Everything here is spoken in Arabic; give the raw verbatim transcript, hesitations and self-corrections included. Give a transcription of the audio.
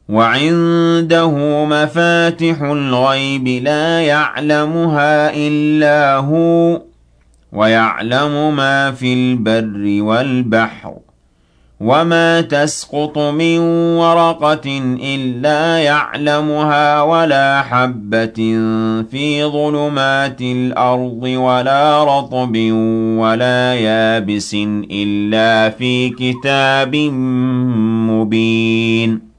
وعنده مفاتح الغيب لا يعلمها إلا هو ويعلم ما في البر والبحر وما تسقط من ورقة إلا يعلمها ولا حبة في ظلمات الأرض ولا رطب ولا يابس إلا في كتاب مبين